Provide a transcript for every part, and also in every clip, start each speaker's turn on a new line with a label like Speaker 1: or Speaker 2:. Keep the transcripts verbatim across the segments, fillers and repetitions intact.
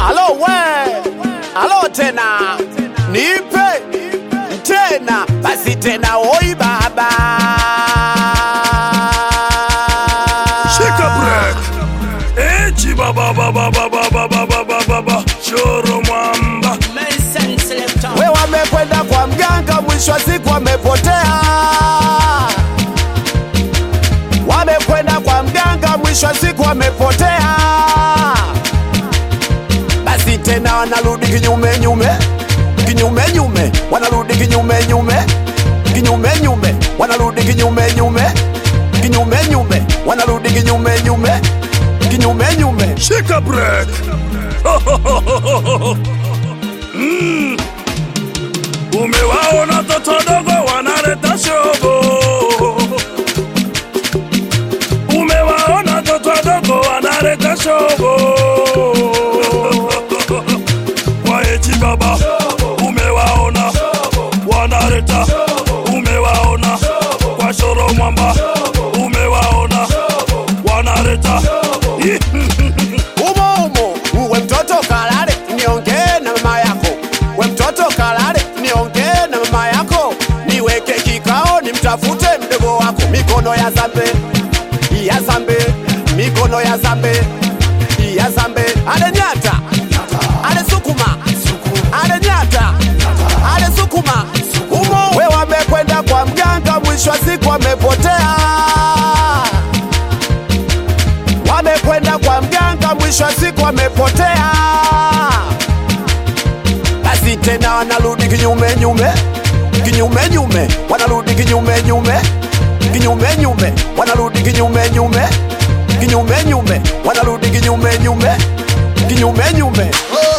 Speaker 1: Alo we, alo tena, nipe tena, basi tena oi baba.
Speaker 2: Shika break. Echi baba baba baba baba baba baba. Choro mwamba.
Speaker 1: We wamekwenda kwa mganga, mwisho wa siku wamepotea. Wamekwenda kwa mganga, mwisho wa siku wamepotea. Basi tena wanarudi kinyume nyume, kinyume nyume, wanarudi kinyume nyume, kinyume nyume, wanarudi kinyume nyume, kinyume nyume, wanarudi kinyume nyume, kinyume nyume.
Speaker 2: Shika break. mm. Umewaona toto dogo wanaleta shogo. Umewaona toto dogo wanaleta shogo. Kwa echi baba umewaona wanaleta. Umewaona kwa shoro mwamba umewaona wanaleta.
Speaker 1: Umo umo, uwe mtoto kalale, niongee na mama yako. We mtoto kalale, niongee na mama yako. Niweke kikao, nimtafute mdogo wako. Mikono ya zambe, ya zambe, mikono ya zambe, ya zambe. Ale nyata, ale sukuma, ale nyata, ale sukuma. Umo, we wamekwenda kwa mganga, mwisho wa siku wamepotea. Wamekwenda kwa mganga, mwisho wa siku wamepotea. Basi tena wanarudi kinyume nyume, kinyume nyume, wanarudi kinyume nyume, kinyume nyume, wanarudi kinyume nyume, kinyume nyume, wanarudi kinyume nyume, kinyume nyume.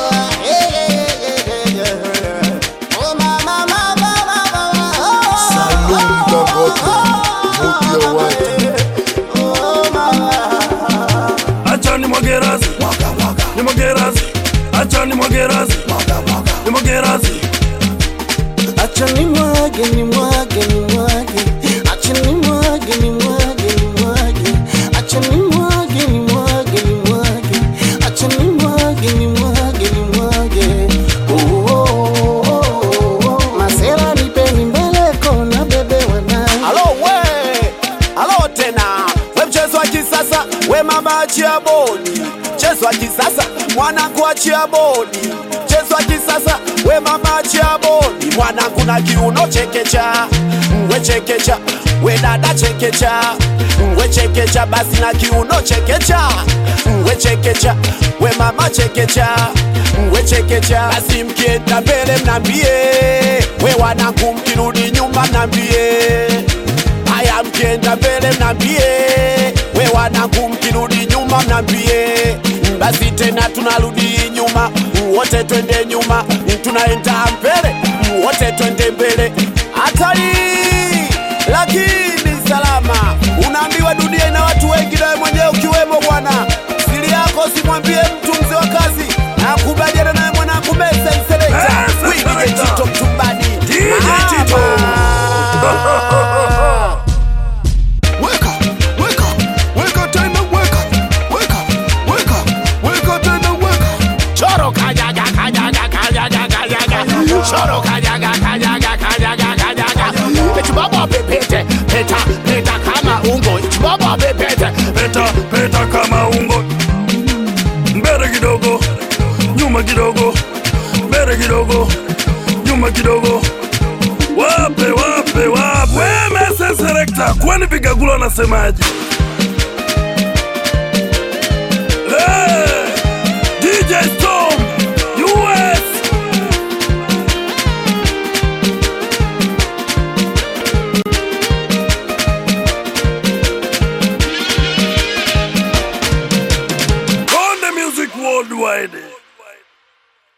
Speaker 2: Acha ni mwagerazi, ni mwagerazi. Acha ni mwagerazi, ni mwagerazi.
Speaker 3: Acha ni mwage, ni mwage, ni mwage. Acha ni mwage, ni mwage, ni mwage. Acha ni mwage, ni mwage, ni mwage. Acha ni mwage, ni mwage, ni mwage. Oh, oh, oh, oh. Masela nipeni mbele kona bebe wanani.
Speaker 1: Alo we, alo tena. We mchezo wa kisasa, we mama achia bodi. Mchezo wa kisasa, mwanangu achia bodi. Mchezo wa kisasa, we mama achia bodi. Mwanangu na kiuno chekecha, we chekecha. We dada chekecha, we chekecha. Basi na kiuno chekecha, we chekecha. We mama chekecha, we chekecha. Basi mkienda mbele mnambie, we wanangu mkirudi nyuma mnambie. Haya mkienda mbele mnambie, we wanangu mkirudi nyuma mnambie. Basi tena tunarudi nyuma, wote twende nyuma. Tunaenda mbele, wote twende mbele. Hatari lakini salama. Unaambiwa dunia ina watu wengi na wewe mwenyewe ukiwemo bwana. Siri yako simwambie mtu, mzee wa kazi. Nakubaliana naye mwanangu Mesa Selector. Wiki Tito Mtumbani.
Speaker 2: D J Tito.
Speaker 1: Weka, weka, weka tena weka. Weka, weka, weka tena weka. Choro kajaga kajaga kajaga kajaga. Choro kajaga kajaga kajaga kajaga. Chibaba pepete, peta, peta kama ungo. Chibaba pepete,
Speaker 2: Peta, peta kama ungo. Mbele kidogo, nyuma kidogo. Mbele kidogo, nyuma kidogo. Wape, wape, wape. We Mesa Selector, kwani Vigagula anasemaje?